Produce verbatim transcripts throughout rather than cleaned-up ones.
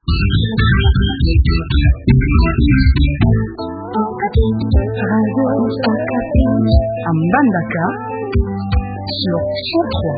Mbandaka sur cent trois.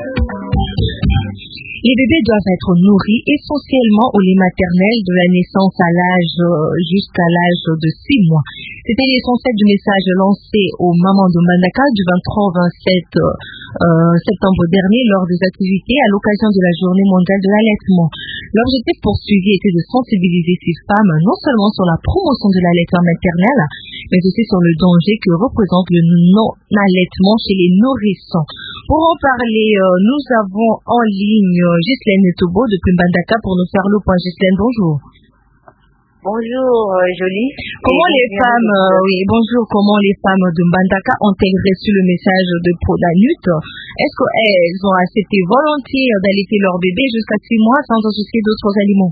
Les bébés doivent être nourris essentiellement au lait maternel de la naissance à l'âge jusqu'à l'âge de six mois. C'était l'essentiel du message lancé aux mamans de Mbandaka du vingt-trois au vingt-sept euh, septembre dernier lors des activités à l'occasion de la journée mondiale de l'allaitement. L'objectif poursuivi était de sensibiliser ces femmes non seulement sur la promotion de l'allaitement maternel, mais aussi sur le danger que représente le non-allaitement chez les nourrissons. Pour en parler, euh, nous avons en ligne euh, Ghislaine Tobo depuis Mbandaka pour nous faire le point. Ghislaine, bonjour. Bonjour euh, Jolie. Comment les femmes, euh, oui, bonjour. Comment les femmes de Mbandaka ont-elles reçu le message de Pronanut? Est-ce qu'elles ont accepté volontiers d'allaiter leur bébé jusqu'à six mois sans associer d'autres aliments?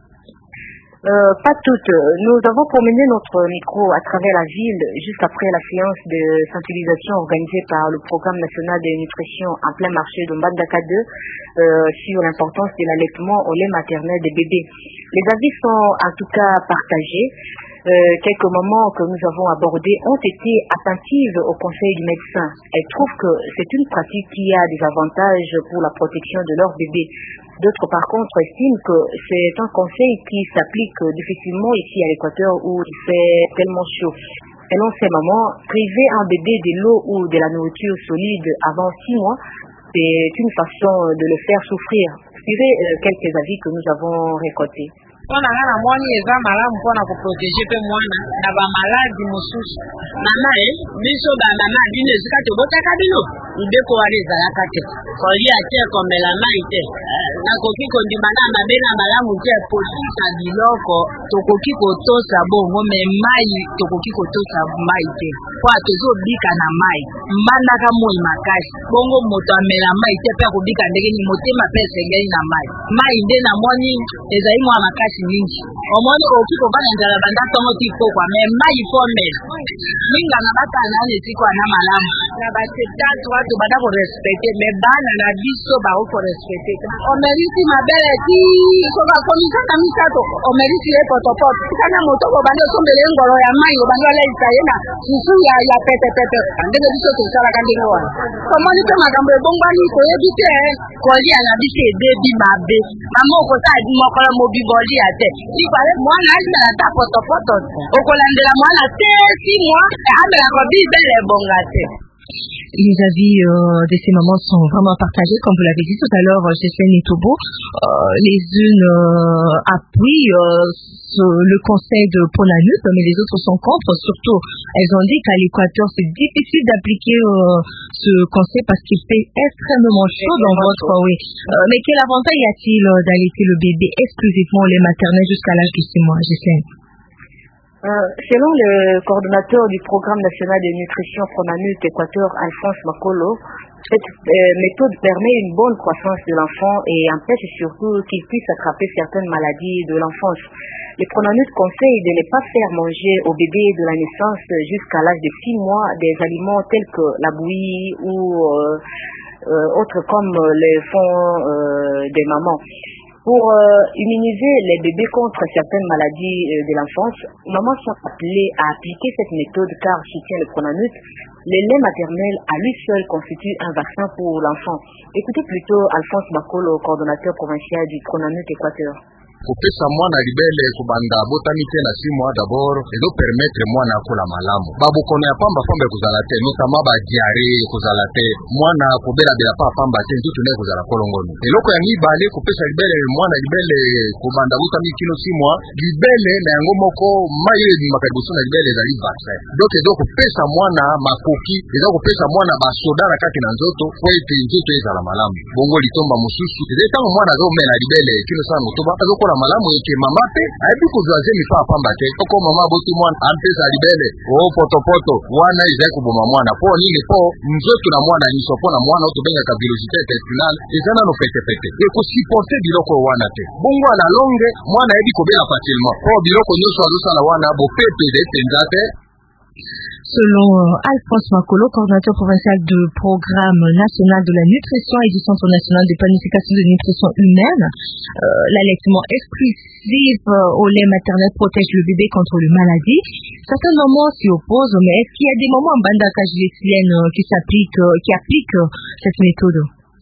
Euh, pas toutes. Nous avons promené notre micro à travers la ville juste après la séance de sensibilisation organisée par le Programme national de nutrition en plein marché de Mbandaka deux euh, sur l'importance de l'allaitement au lait maternel des bébés. Les avis sont en tout cas partagés. Euh, quelques moments que nous avons abordés ont été attentives au conseil du médecin. Elles trouvent que c'est une pratique qui a des avantages pour la protection de leur bébé. D'autres, par contre, estiment que c'est un conseil qui s'applique difficilement ici à l'Équateur où il fait tellement chaud. Selon ces mamans, priver un bébé de l'eau ou de la nourriture solide avant six mois, c'est une façon de le faire souffrir. Suivez euh, quelques avis que nous avons récoltés. Mpona nga na mwani eza malamu mpona koprotege pe mwana na bamaladi mosusu mama e biso bamama bino esika tobotaka bino libeko wana ezalaka te kolia te komela mai te nakoki kondima na mabe na malamu te kotisa biloko tokoki kotosa bongo me mai tokoki kotosa mai te po tozobika na mai Mbandaka moi makasi bongo moto amela mai te pe akobika ndenge ni motema pe esengeli na mai mai nde na mwani ezali mwa makasi mingi omoni oki kovanda nzala banda ntongo ti pokwa me mai ifomela minganga batana netiko ana malamu na basetatu bato bada korespecte me bana na biso bako korespecte omerisi mabele ti soka komisaka misato omerisi ye potopoto tikana motoko bandi osombele ngolo ya mai obandi oleisa ye na susu ya ya petepete ndenge biso tosalaka ndenge wana omoni mpe makambo ebongwani koyebi te kolia na biso ebebi mabe mama okosala mokolo mobibolia te ikwale mwana alimela ta potopoto okolandela mwana te si mwa amelaka bibele ebonga te. Les avis euh, de ces mamans sont vraiment partagés, comme vous l'avez dit tout à l'heure, Ghislaine et Tobo. Euh, les unes euh, appuient euh, le conseil de Pronanut, mais les autres sont contre. Surtout, elles ont dit qu'à l'Équateur, c'est difficile d'appliquer euh, ce conseil parce qu'il fait extrêmement chaud dans votre oui. Euh, mais quel avantage y a-t-il d'allaiter le bébé exclusivement au lait maternel jusqu'à l'âge de six mois, Ghislaine? Euh, selon le coordonnateur du Programme national de nutrition Pronanut Équateur, Alphonse Makolo, cette euh, méthode permet une bonne croissance de l'enfant et empêche surtout qu'il puisse attraper certaines maladies de l'enfance. Le Pronanut conseille de ne pas faire manger au bébé de la naissance jusqu'à l'âge de six mois des aliments tels que la bouillie ou euh, euh, autres comme le font euh, des mamans. Pour euh, immuniser les bébés contre certaines maladies euh, de l'enfance, les mamans sont appelées à appliquer cette méthode car, soutient le Pronanut, le lait maternel à lui seul constitue un vaccin pour l'enfant. Écoutez plutôt Alphonse Makolo, coordonnateur provincial du Pronanut Équateur. Kopesa mwana libele kubanda botami te na six mois d'abord ezo permettre mwana akola malamu babokono ya pamba pamba kozala te notamment ba diarrhée kozala te mwana kobela bela pa pamba te ntutu ne kozala kolongono eloko ya mibale kopesa libele mwana libele kubanda botami kilo six mois libele na yango moko mai ebimaka liboso na libele ezali vaccin donc ezo kopesa mwana makoki ezo kopesa mwana basoda na kati na nzoto po ete nzoto ezala malamu bongo litomba mosusu eze ntango mwana azomela libele kilo sana motoba azokola malamu eke mama pe ayebi kozwaze mifa pamba te oko mama boti mwana ampesa libele o potopoto wana ezali koboma mwana po nini po nzoto na mwana nyonso po na mwana oyo tobengaka virusité intestinale eza nano petepete ekosiporte biloko wana te bongo na longue mwana ayebi kobela facilement po biloko nyonso azosala wana bopepe ezali penza te. Selon euh, Alphonse Makolo, coordinateur provincial du programme national de la nutrition et du Centre national de planification de nutrition humaine, euh, l'allaitement exclusif euh, au lait maternel protège le bébé contre les maladies. Certaines mamans s'y opposent, mais est-ce qu'il y a des mamans en Bandaka julienne euh, qui s'appliquent, euh, qui appliquent euh, cette méthode?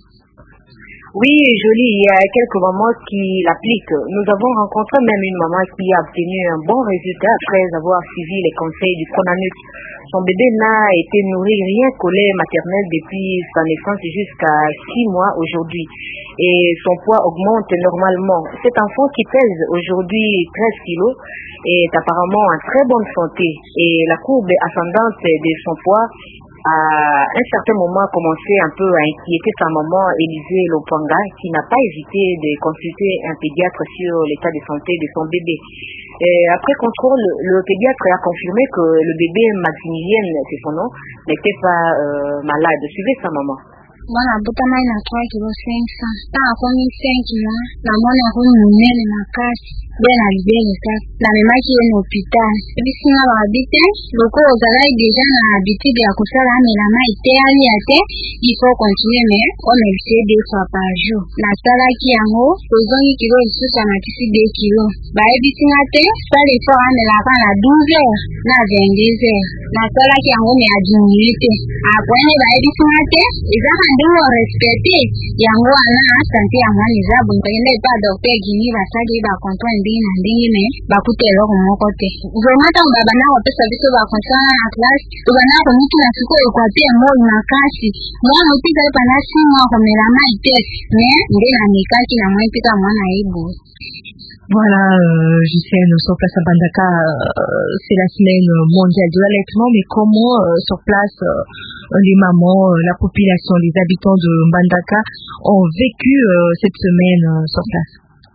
Oui, Jolie, il y a quelques mamans qui l'appliquent. Nous avons rencontré même une maman qui a obtenu un bon résultat après avoir suivi les conseils du Pronanut. Son bébé n'a été nourri rien qu'au lait maternel depuis sa naissance jusqu'à six mois aujourd'hui. Et son poids augmente normalement. Cet enfant qui pèse aujourd'hui treize kilos est apparemment en très bonne santé. Et la courbe ascendante de son poids à un certain moment a commencé un peu à inquiéter sa maman Élisée Lopanga, qui n'a pas hésité de consulter un pédiatre sur l'état de santé de son bébé. Et après contrôle, le pédiatre a confirmé que le bébé Maximilien, c'est son nom, n'était pas euh, malade. Suivez sa maman. Bwana butama ina trois kilo cinq cents. Ta akomi cinq mois. Na mwana akomi munene makasi. Bena libele ka. Na memaki ye n'hôpital. Bisinga ba habite. Loko ozalai déjà na habitude ya kusala amela mai te ali ate. Il faut continuer mais on le fait deux fois par jour. Na salaki yango ozongi kilo lisusu amatisi deux kilos. Ba bisinga te. Sala effort amela ka na douze heures na vingt-deux heures. Na salaki yango me adiminué te. Apone ba bisinga te. Ezaka ndio respecté yango wana santé ya mwana zabu ndende pa docteur gini basali ba contrôle ndingi na ndingi me bakutelo moko te zomata baba na wapesa biso ba contrôle na classe bana ko mutu na siko kwa te mo makasi mwana upita pa na sima ko mela mai te me ndena mikaki na mwana pika mwana ibu. Voilà, euh, Gisèle, sur place à Bandaka, euh, c'est la semaine mondiale de l'allaitement, mais comment euh, sur place euh, les mamans, euh, la population, les habitants de Bandaka ont vécu euh, cette semaine euh, sur place?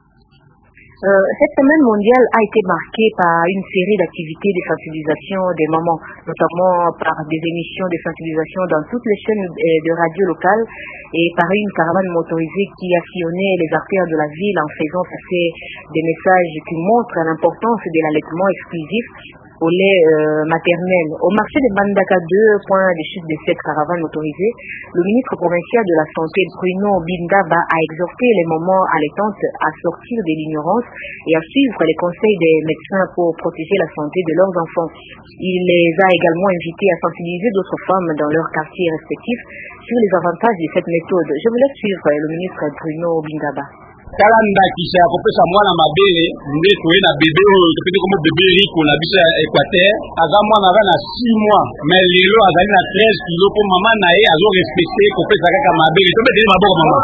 Euh, cette semaine mondiale a été marquée par une série d'activités de sensibilisation des mamans, notamment par des émissions de sensibilisation dans toutes les chaînes de radio locales et par une caravane motorisée qui a sillonné les artères de la ville en faisant passer des messages qui montrent l'importance de l'allaitement exclusif au lait euh, maternel. Au marché de Bandaka, deux points de chute de cette caravane motorisée, le ministre provincial de la Santé, Bruno Bindaba, a exhorté les mamans allaitantes à sortir de l'ignorance et à suivre les conseils des médecins pour protéger la santé de leurs enfants. Il les a également invités à sensibiliser d'autres femmes dans leurs quartiers respectifs sur les avantages de cette méthode. Je vous laisse suivre le ministre Bruno Bindaba. Kala ndakisha ya kopesa mwana mabele nde toyena bebe oyo topete komo bebe riko na biso ya Équateur aza mwana aza na six mois mais lelo azali na treize kilos po mama na ye azo respecte kopesa kaka mabele tobeteli maboko mama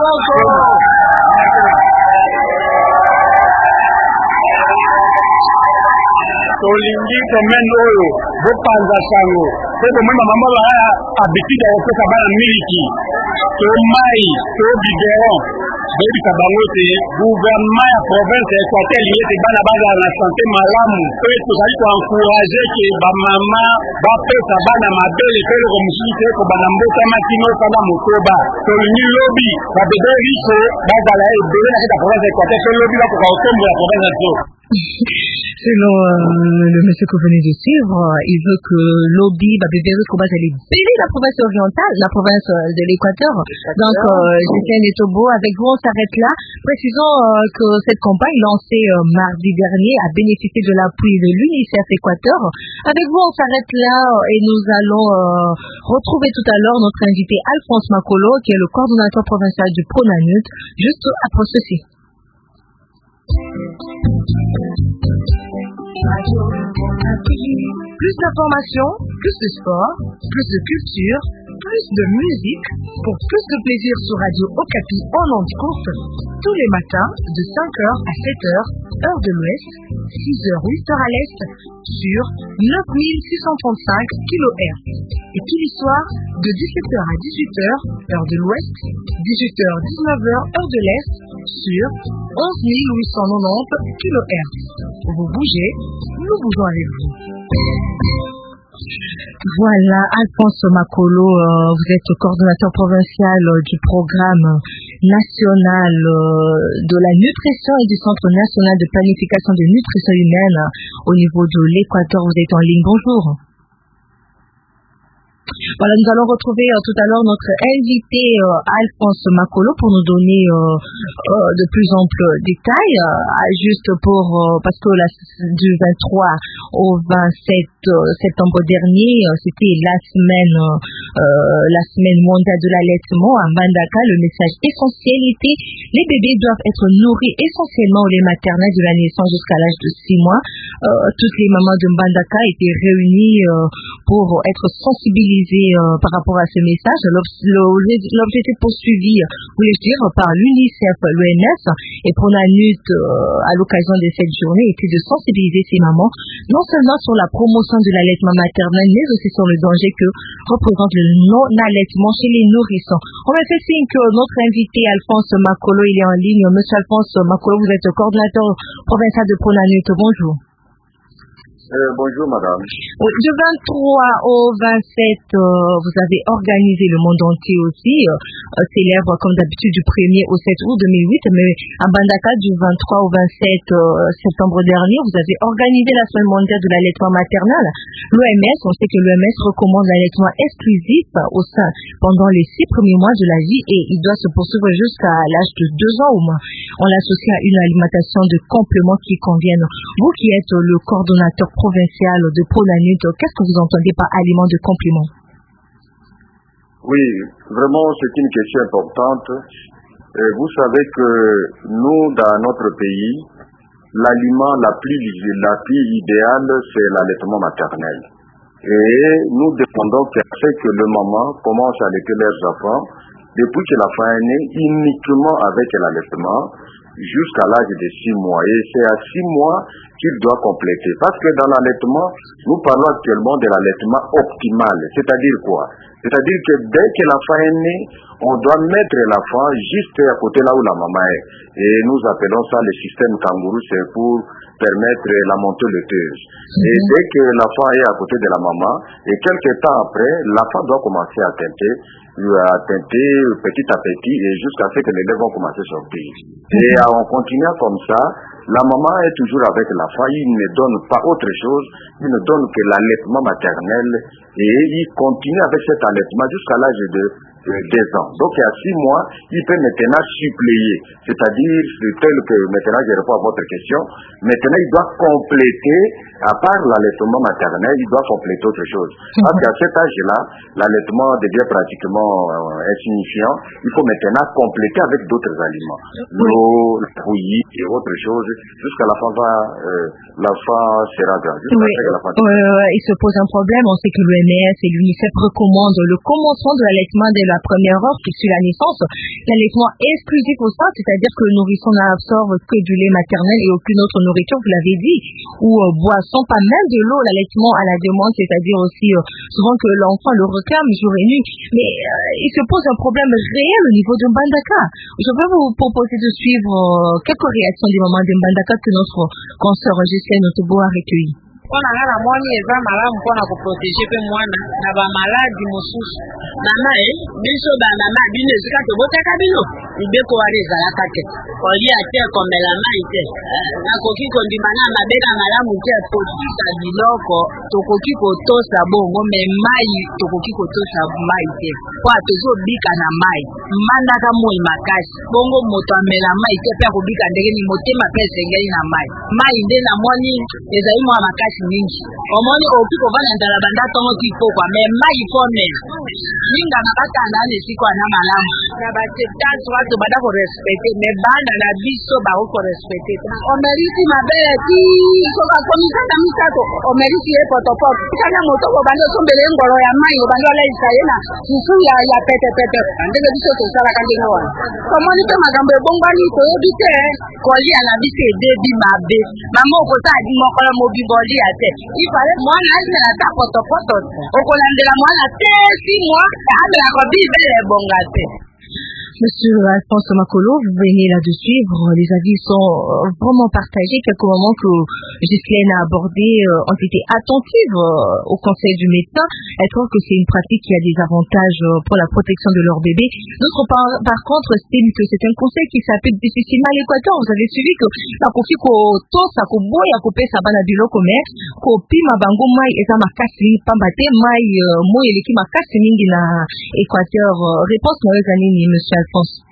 tolingi komene oyo bopanza sango po komema mama baya habitude ya kopesa bana miliki to mai to biberon boyebisa bango te gouvernement ya province ya Équateur liye te bana bazala na santé malamu pe tozali koencourage ke bamama bapesa bana mabele pe eloko mosusu te kobanda mbotama kino kanda motoba tolingi lobi babebe riso bazala ebele na kati ya province ya Équateur pe lobi bakoka kotombola province ya biso. Selon euh, le monsieur que vous venez de suivre, il veut que l'Obi, Babébéry, Kobaz, elle bénir la province orientale, la province de l'Équateur. Donc, Gisèle et Tobo, avec vous, on s'arrête là. Précisons euh, que cette campagne lancée euh, mardi dernier a bénéficié de l'appui de l'UNICEF Équateur. Avec vous, on s'arrête là et nous allons euh, retrouver tout à l'heure notre invité Alphonse Makolo, qui est le coordonnateur provincial du Pronanut, juste après ceci. Plus d'informations, plus de sport, plus de culture, plus de musique, pour plus de plaisir sur Radio Okapi en ondes courtes, tous les matins de cinq heures à sept heures, heure de l'Ouest, six heures huit heures à l'Est, sur neuf mille six cent trente-cinq kilohertz. Et tous les soirs, de dix-sept heures à dix-huit heures, heure de l'Ouest, dix-huit heures dix-neuf heures, heure de l'Est, sur onze mille huit cent quatre-vingt-dix kilohertz. Vous bougez, nous bougeons avec vous. Voilà, Alphonse Makolo, euh, vous êtes coordonnateur provincial euh, du programme national euh, de la nutrition et du Centre national de planification de nutrition humaine euh, au niveau de l'Équateur. Vous êtes en ligne, bonjour. Voilà, nous allons retrouver euh, tout à l'heure notre invité euh, Alphonse Makolo pour nous donner euh, euh, de plus amples détails, euh, juste pour euh, parce que la, du vingt-trois au vingt-sept euh, septembre dernier, euh, c'était la semaine euh, la semaine mondiale de l'allaitement à Mbandaka. Le message essentiel était: les bébés doivent être nourris essentiellement au lait maternel de la naissance jusqu'à l'âge de six mois. Euh, toutes les mamans de Mbandaka étaient réunies euh, pour être sensibilisées euh, par rapport à ce message. L'objectif poursuivi, voulais-je dire, par l'UNICEF, l'O M S et Pronanut euh, à l'occasion de cette journée était de sensibiliser ces mamans non seulement sur la promotion de l'allaitement maternel, mais aussi sur le danger que représente le non-allaitement chez les nourrissons. On m'a fait signe que notre invité Alphonse Makolo, il est en ligne. Monsieur Alphonse Makolo, vous êtes coordinateur provincial de Pronanut. Bonjour. Euh, bonjour madame. Oui, du vingt-trois au vingt-sept, euh, vous avez organisé le monde entier aussi, euh, célèbre comme d'habitude du premier au sept août deux mille huit, mais à Mbandaka du vingt-trois au vingt-sept euh, septembre dernier, vous avez organisé la semaine mondiale de l'allaitement maternel. L'O M S, on sait que l'O M S recommande l'allaitement exclusif au sein pendant les six premiers mois de la vie et il doit se poursuivre jusqu'à l'âge de deux ans au moins. On l'associe à une alimentation de compléments qui conviennent. Vous qui êtes le coordonnateur provincial de Pronanut, qu'est-ce que vous entendez par aliment de complément? Oui, vraiment c'est une question importante. Et vous savez que nous, dans notre pays, l'aliment la plus, la plus idéale, c'est l'allaitement maternel. Et nous dépendons qu'à ce que le maman commence à allaiter leurs enfants depuis que l'enfant est né, uniquement avec l'allaitement, jusqu'à l'âge de six mois. Et c'est à six mois qu'il doit compléter. Parce que dans l'allaitement, nous parlons actuellement de l'allaitement optimal. C'est-à-dire quoi? C'est-à-dire que dès que l'enfant est né, on doit mettre l'enfant juste à côté là où la maman est. Et nous appelons ça le système kangourou, c'est pour permettre la montée laiteuse. Mm-hmm. Et dès que l'enfant est à côté de la maman, et quelques temps après, l'enfant doit commencer à teinter, à teinter petit à petit, et jusqu'à ce que les lèvres vont commencer à sortir. Mm-hmm. Et en continuant comme ça, la maman est toujours avec l'enfant, il ne donne pas autre chose, il ne donne que l'allaitement maternel, et il continue avec cet allaitement jusqu'à l'âge de deux ans. Donc à six mois, il peut maintenant suppléer, c'est-à-dire, c'est tel que maintenant je réponds à votre question, maintenant il doit compléter, à part l'allaitement maternel, il doit compléter autre chose. Parce qu'à cet âge-là, l'allaitement devient pratiquement euh, insignifiant, il faut maintenant compléter avec d'autres aliments, l'eau, la bouillie et autre chose, jusqu'à la fin va, euh, l'enfant sera grand. Oui, euh, il se pose un problème, on sait que l'O M S et l'UNICEF recommandent le commencement de l'allaitement dès la première heure qui suit la naissance, l'allaitement exclusif au sein, c'est-à-dire que le nourrisson n'absorbe que du lait maternel et aucune autre nourriture, vous l'avez dit, ou euh, boisson, pas même de l'eau, l'allaitement à la demande, c'est-à-dire aussi euh, souvent que l'enfant le réclame jour et nuit. Mais euh, il se pose un problème réel au niveau de Mbandaka. Je vais vous proposer de suivre euh, quelques réactions des mamans de Mbandaka que notre consoeur Gisèle Notobo a recueilli. mpona nga namoni eza malamu mpona koprotege mpe mwana na bamaladi mosusu mama e biso bamama bino esika tobotaka bino libeko wana ezalaka te kolia te komela mai te nakoki kondima na mabe na malamu te kotisa biloko tokoki kotosa bongo me mai tokoki kotosa mai te po tozobika na mai Mbandaka moi makasi bongo moto amela mai te pe akobika ndenge ni motema pe esengeli na mai mai nde namoni ezali mwa makasi mingi omoni oki kovanda ndala banda tongo kifo kwa me mai fo mela ninga na batanda ne siko na malamu na baceptance watu bada ko respecte me bana na biso ba ko respecte omerisi mabele ti ko ka komisa na misato omerisi e potopoto kana moto ko banda sombele ngoro ya mai ko banda la isayena fufu ya ya pete pete ndenge biso to sala ka ndenge wana komoni pe magambo ebongwani ko yebite ko lia na biso edebi mabe mama ko ta di mokola mobiboli ate ifale mwana na ta potopoto okolandela mwana te si mwa amela ko bibele bongate. Monsieur Alphonse Makolo, vous venez là de suivre, les avis sont vraiment partagés. Quelques moments que Ghislaine a abordés ont été attentives au conseil du médecin. Elle trouve que c'est une pratique qui a des avantages pour la protection de leur bébé. D'autres par, par contre estiment que c'est un conseil qui s'applique difficilement à l'Équateur. Vous avez suivi que la kofi ko to sa ko boya ko pesa bana biloko mais ko pima bango mai eza makasi pambate mai mo eleki makasi mingi na Équateur. Réponse na wezani ni monsieur Alphonse.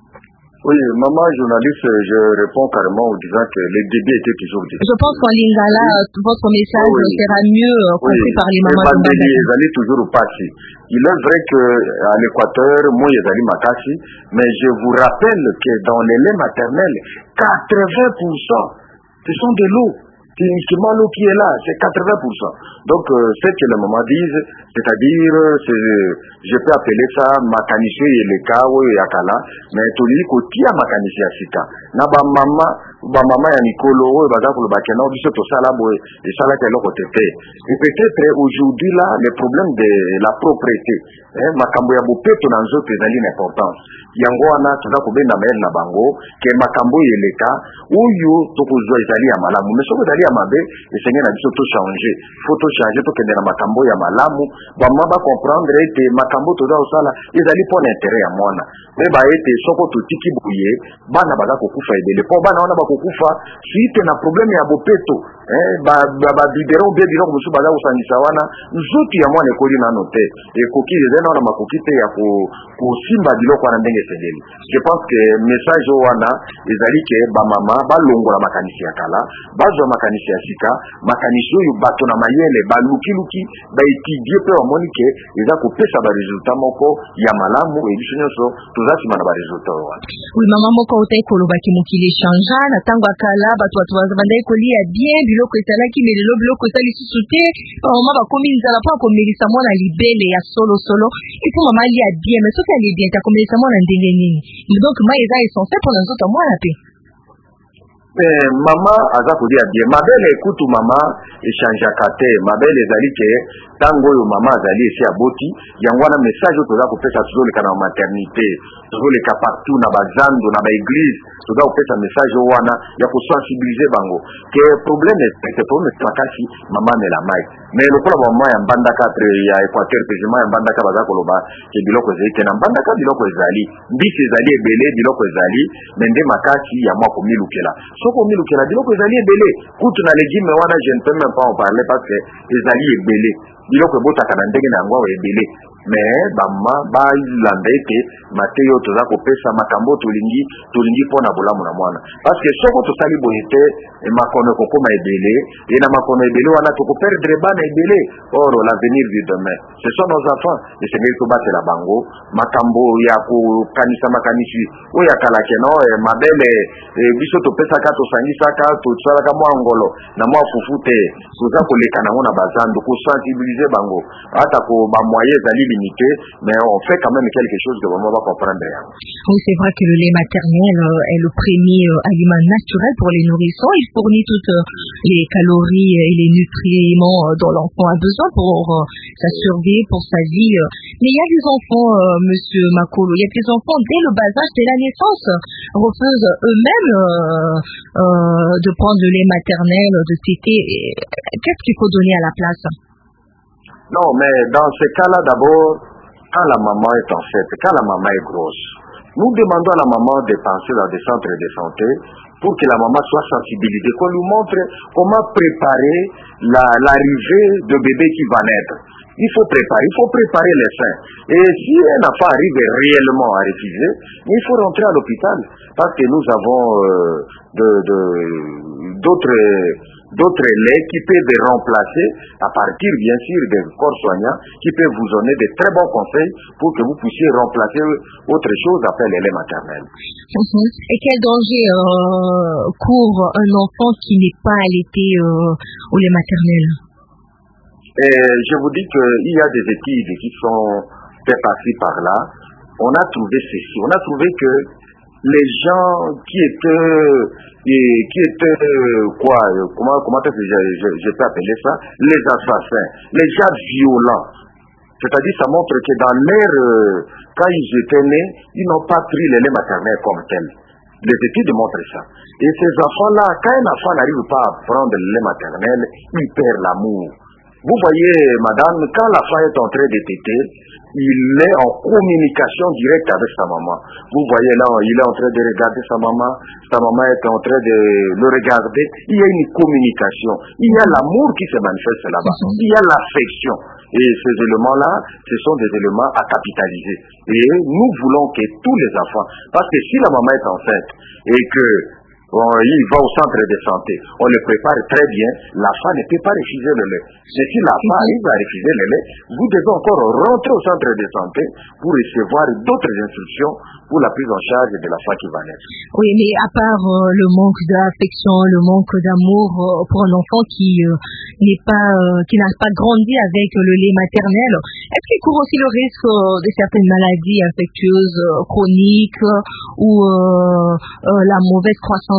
Oui, maman journaliste, je réponds carrément en disant que les débits étaient toujours difficiles. Je pense qu'en lingala, oui. Votre message oui. sera mieux compris oui. par les mamans. Ils allaient toujours au passé. Il est vrai qu'à l'Équateur, moi, ils allaient makasi, mais je vous rappelle que dans les laits maternels, quatre-vingts pour cent, ce sont de l'eau. C'est uniquement l'eau qui est là, c'est quatre-vingts pour cent. Donc, euh, c'est que les mamans disent, c'est-à-dire, c'est, je peux appeler ça makanishi et le cas ou yakala, mais tout le monde qui a makanishi asika. Na ba mama, ba mama ya Nicolo, ou ba zakolo ba kena, biso to sala boy, et sala kelo kotete. Et peut-être aujourd'hui là, le problème de la propriété, hein, makambo ya bopeto na nzoto ezali une importance. Yango wana tuza kobenda mael na bango, ke makambo yeleka, uyu tokozwa ezali ya malamu. Mais soko ezali ya mabe, esenge na biso to changer. Faut to changer to kende na makambo ya malamu. Ba mama comprendre ete makambo toza osala ezali pour l'intérêt ya mwana. Mais ba ete soko to tiki buye, bana baza kokufa ebele. Po bana wana bakokufa, suite na problème ya bopeto, eh ba ba, ba bidero be bidero musu baza osangisa wana, nzuti ya mwana ekoli na note. Et koki ezena na makoki te ya ko ko simba biloko wana ndenge sedeli. Je pense que message wana ezali ke ba mama ba longola makanisi ya kala, bazwa makanisi ya sika, makanisi oyo bato na mayele ba luki luki ba étudier pe omoni ke eza ko pesa ba résultat moko ya malamu et biso nyonso tozasi mana ba résultat wana. Oui, maman moko otai kolobaki mokili changea na tango akala bato bato bazabandai kolia bien biloko esalaki melelo biloko esali susu te pa mama bakomi nzala mpo akomelisa mwana libele ya solo solo ipo mama alia bien mais soki alie bien takomelisa mwana ndenge nini donc mai eza essentiel mpo na nzoto ya mwana pe. Eh, mama aza kolia bien mabele ekutu mama echangeaka te mabele ezali ke ntango oyo mama azali esi aboti yango wana message oyo toza kopesa tozoleka na maternité tozoleka partout na bazando na baeglise toza kopesa message oyo wana ya kosensibilize bango ke problème ete problème makasi mama amela mai mais lokola bamama ya mbandaka apres ya Équateur pezima ya mbandaka baza koloba ke biloko ezali te na mbandaka biloko ezali mbisi ezali ebele biloko ezali me nde makasi ya mwa komilukela soko milukela biloko ezali ebele kutu na legime wana je ne peux même pas en parler parce que ezali ebele biloko ebotaka na ndenge na yango awa ebele mais bamama balanda ete mateyo toza kopesa makambo tolingi tolingi mpona bolamu na mwana parce que soko tosali boye te makono ekokoma ebele e na makono ebele wana tokoperdre bana ebele or l'avenir du demain ce sont nos enfants esengeli tobatela bango makambo ya kokanisa makanisi oyo akalake no mabele biso topesaka tosangisaka tosalaka mwa ngolo na mwa fufu te toza koleka nango na bazando kosensibilize bango ata ko bamoye ezali limité mais on fait quand même quelque chose que vraiment va comprendre. Oui, c'est vrai que le lait maternel est le premier aliment naturel pour les nourrissons. Il fournit toutes les calories et les nutriments dont l'enfant a besoin pour sa survie, pour sa vie. Mais il y a des enfants, monsieur Makolo, il y a des enfants dès le bas âge, dès la naissance, refusent eux-mêmes euh, euh, de prendre le lait maternel, de téter. Qu'est-ce qu'il faut donner à la place? Non, mais dans ce cas-là, d'abord, quand la maman est enceinte, quand la maman est grosse, nous demandons à la maman de penser dans des centres de santé pour que la maman soit sensibilisée, qu'on lui montre comment préparer la, l'arrivée de bébé qui va naître. Il faut préparer, il faut préparer les seins. Et si elle n'a pas arrivé réellement à refuser, il faut rentrer à l'hôpital parce que nous avons euh, de, de, d'autres... d'autres laits qui peuvent remplacer à partir bien sûr des corps soignants qui peuvent vous donner de très bons conseils pour que vous puissiez remplacer autre chose après les laits maternels. Mmh. Et quel danger euh, court un enfant qui n'est pas allaité euh, au lait maternel? Et je vous dis qu'il y a des études qui sont faites par-ci par-là. On a trouvé ceci. On a trouvé que les gens qui étaient et qui étaient quoi comment comment est-ce que je, je, je peux appeler ça les assassins, les gens violents, C'est-à-dire, ça montre que dans l'air, euh, quand ils étaient nés, ils n'ont pas pris le lait maternel comme tel. Les études montrent ça. Et ces enfants-là, quand un enfant n'arrive pas à prendre le lait maternel, il perd l'amour. Vous voyez, madame, quand l'enfant est en train de téter, il est en communication directe avec sa maman. Vous voyez là, il est en train de regarder sa maman, sa maman est en train de le regarder. Il y a une communication. Il y a l'amour qui se manifeste là-bas. Il y a l'affection. Et ces éléments-là, ce sont des éléments à capitaliser. Et nous voulons que tous les enfants, parce que si la maman est enceinte et que Bon, il va au centre de santé, on le prépare très bien, l'enfant ne peut pas refuser le lait. Mais si l'enfant arrive à refuser le lait, vous devez encore rentrer au centre de santé pour recevoir d'autres instructions pour la prise en charge de l'enfant qui va naître. Oui, mais à part euh, le manque d'affection, le manque d'amour euh, pour un enfant qui euh, n'est pas, euh, qui n'a pas grandi avec le lait maternel, est-ce qu'il court aussi le risque euh, de certaines maladies infectieuses, euh, chroniques, euh, ou euh, euh, la mauvaise croissance?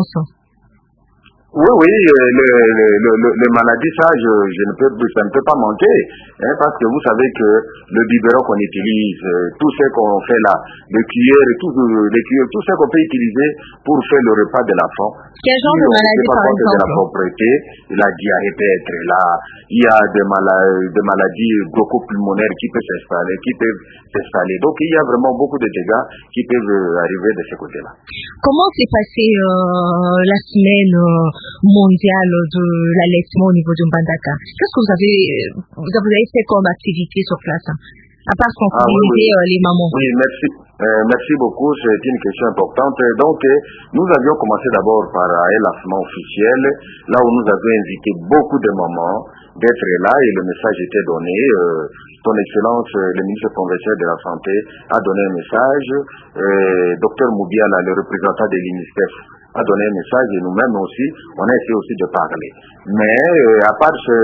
Oui, oui, le, le, le, le, le maladie, ça, je, je ne peux, ça ne peut pas manquer, hein, parce que vous savez que le biberon qu'on utilise, tout ce qu'on fait là, les cuillères, tout, les cuillères, tout ce qu'on peut utiliser pour faire le repas de l'enfant. Quel genre de maladie, par exemple? De la propreté, la diarrhée peut être là, il y a des, mala- des maladies bronchopulmonaires qui peuvent s'installer, qui peuvent s'installer. Donc il y a vraiment beaucoup de dégâts qui peuvent arriver de ce côté-là. Comment s'est passée euh, la semaine euh, mondiale de l'allaitement au niveau de Mbandaka? Qu'est-ce que vous avez, vous avez fait comme activité sur place, hein, à part sensibiliser ah, oui, oui. Euh, les mamans? Oui, merci. Euh, merci beaucoup, c'est une question importante. Donc, euh, nous avions commencé d'abord par un lancement officiel, là où nous avions invité beaucoup de mamans d'être là et le message était donné. Euh, Son Excellence, le ministre provincial de la Santé, a donné un message. Euh, Docteur Moubiala, le représentant de l'UNICEF, a donné un message et nous-mêmes aussi, on a essayé aussi de parler. Mais euh, à part ce...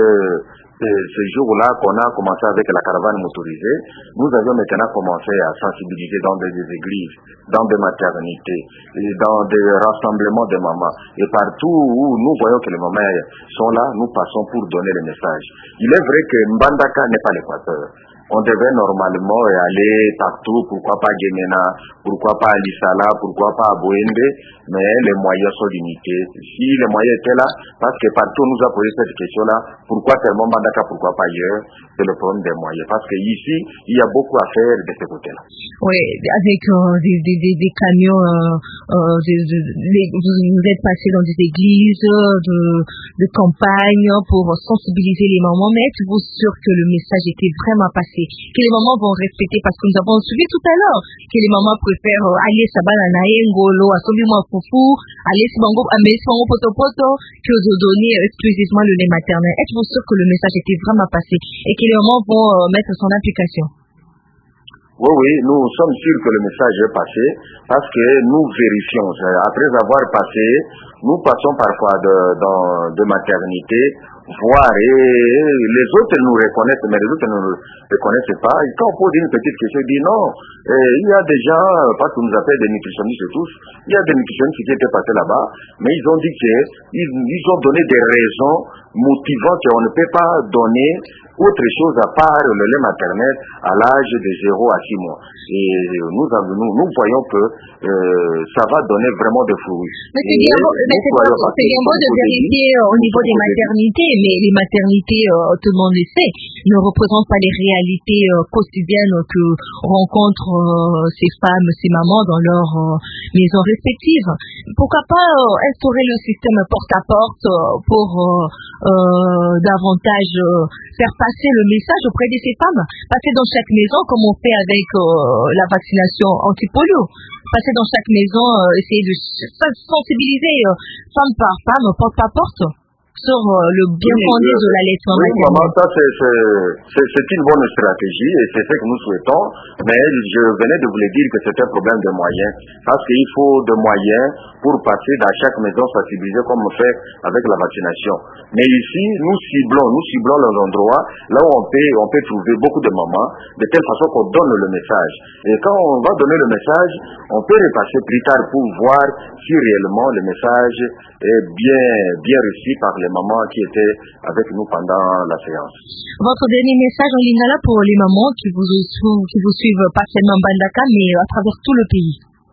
ce jour-là qu'on a commencé avec la caravane motorisée, nous avions maintenant commencé à sensibiliser dans des églises, dans des maternités, dans des rassemblements de mamans. Et partout où nous voyons que les mamans sont là, nous passons pour donner le message. Il est vrai que Mbandaka n'est pas l'Équateur. On devait normalement aller partout, pourquoi pas Guémena, pourquoi pas à Lissala, pourquoi pas à Boende, mais les moyens sont limités. Si les moyens étaient là, parce que partout on nous a posé cette question-là, pourquoi seulement Mbandaka, pourquoi pas ailleurs, c'est le problème des moyens. Parce qu'ici, il y a beaucoup à faire de ce côté-là. Oui, avec euh, des, des, des, des camions, euh, euh, de, de, les, vous êtes passé dans des églises de, de campagne pour sensibiliser les mamans, mais êtes-vous sûr que le message était vraiment passé? Que les mamans vont respecter, parce que nous avons suivi tout à l'heure que les mamans préfèrent aller sabana na engolo, asomimo fufu, aller sibango, amener sibango poto poto, que de donner exclusivement le lait maternel. Êtes-vous sûr que le message était vraiment passé et que les mamans vont euh, mettre son application? Oui, oui, nous sommes sûrs que le message est passé parce que nous vérifions. Après avoir passé, nous passons parfois de, dans, de maternité, voir et les autres nous reconnaissent, mais les autres ne nous reconnaissent pas. Et quand on pose une petite question, on dit non, et il y a des gens, parce qu'on nous appelle des nutritionnistes et tous, il y a des nutritionnistes qui étaient passés là-bas, mais ils ont dit qu'ils ils ont donné des raisons motivantes qu'on ne peut pas donner autre chose à part le lait maternel à l'âge de zéro à six mois. Et nous, nous, nous voyons que euh, ça va donner vraiment des fruits. Mais c'est bien beau, mais c'est bien beau, c'est bien beau de vérifier au niveau des maternités, mais les maternités, euh, tout le monde le sait, ne représentent pas les réalités euh, quotidiennes que rencontrent euh, ces femmes, ces mamans dans leurs euh, maisons respectives. Pourquoi pas euh, instaurer le système porte-à-porte euh, pour euh, euh, davantage euh, faire passer le message auprès de ces femmes, passer dans chaque maison comme on fait avec euh, la vaccination anti-polio, passer dans chaque maison, euh, essayer de sensibiliser euh, femme par femme, porte par porte, sur euh, le bien fondé oui, de l'allaitement oui, maman, ça c'est, c'est, c'est une bonne stratégie et c'est ce que nous souhaitons, mais je venais de vous le dire que c'est un problème de moyens, parce qu'il faut de moyens pour passer dans chaque maison sensibiliser comme on fait avec la vaccination. Mais ici, nous ciblons, nous ciblons les endroits là où on peut, on peut trouver beaucoup de mamans, de telle façon qu'on donne le message. Et quand on va donner le message, on peut repasser plus tard pour voir si réellement le message est bien, bien reçu par les les mamans qui étaient avec nous pendant la séance. Votre dernier message en Lingala pour les mamans qui vous, qui vous suivent pas seulement Mbandaka mais à travers tout le pays.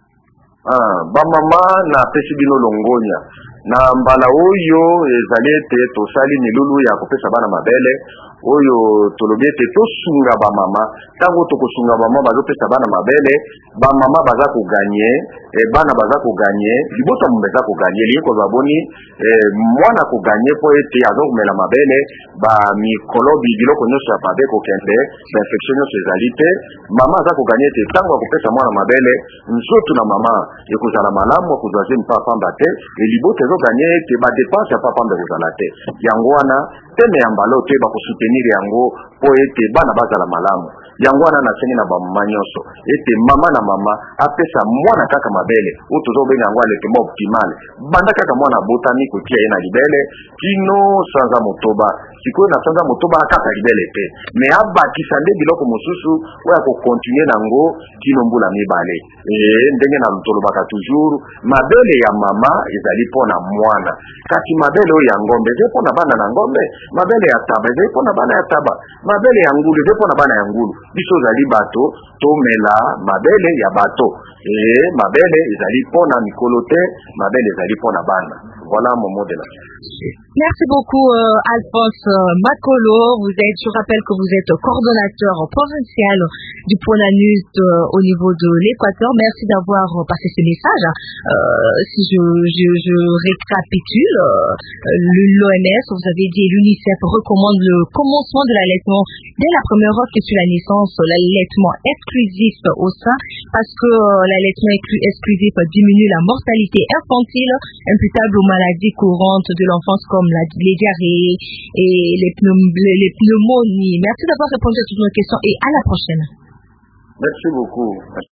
Ah, ba mama na pesi bino longonya na mbala oyo ezali ete tosali milulu ya kopesa bana mabele oyo tolobi ete tosunga ba mama tango tokosunga ba mama bazopesa bana mabele ba mama baza koganye e bana baza koganye libota mbeza koganye liko baboni e mwana koganye po ete azokumela mabele ba mikolobi biloko nyonso ya pabe kokende ba infection nyonso ezali te mama aza koganye ete tango akopesa mwana mabele nzoto na mama ekozala malamu akozwaze mpa pamba te elibota ezoganye ete badepense ya papa mbe kozala te yango wana teme ya mbala oyo toyeba kosutenir yango po ete bana bazala malamu yango wana nasengi na bamama nyonso ete mama na mama apesa mwana kaka mabele oyo tozobenga yango aletema optimal banda kaka mwana abotami kotia ye na libele kino sanza motoba sikoyo na sanza motoba akata libele te me abakisa nde biloko mosusu oyo akokontinue nango kino mbula mibale e ndenge na tolobaka toujours mabele ya mama ezali mpona mwana kati mabele oyo ya ngombe ezali mpona bana na ngombe mabele ya taba ezali mpona bana ya taba mabele ya ngulu ezali mpona bana ya ngulu biso ozali bato tomela mabele ya bato e mabele ezali mpona mikolo te mabele ezali mpona bana. Voilà mon mot de la fin. Merci beaucoup euh, Alphonse Makolo. Vous êtes, je rappelle que vous êtes coordonnateur provincial du PRONANUS euh, au niveau de l'Équateur. Merci d'avoir passé ce message. Euh, si je, je, je récapitule, euh, l'O M S, vous avez dit, l'UNICEF recommande le commencement de l'allaitement dès la première heure qui suit la naissance, l'allaitement exclusif au sein, parce que euh, l'allaitement exclusif diminue la mortalité infantile imputable aux maladies courantes de l'enfance comme la, les diarrhées et les, pneum, les, les pneumonies. Merci d'avoir répondu à toutes nos questions et à la prochaine. Merci beaucoup.